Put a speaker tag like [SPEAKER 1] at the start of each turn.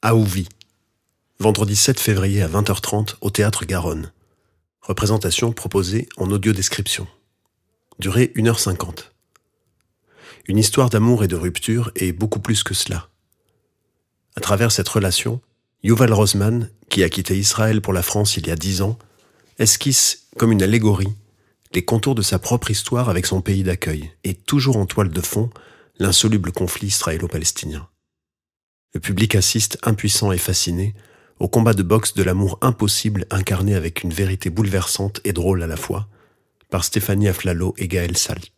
[SPEAKER 1] Aouvi. Vendredi 7 février à 20h30 au Théâtre Garonne. Représentation proposée en audio-description. Durée 1h50. Une histoire d'amour et de rupture et beaucoup plus que cela. À travers cette relation, Yuval Rosman, qui a quitté Israël pour la France il y a 10 ans, esquisse comme une allégorie les contours de sa propre histoire avec son pays d'accueil et toujours en toile de fond l'insoluble conflit israélo-palestinien. Le public assiste impuissant et fasciné au combat de boxe de l'amour impossible incarné avec une vérité bouleversante et drôle à la fois par Stéphanie Aflalo et Gaël Salt.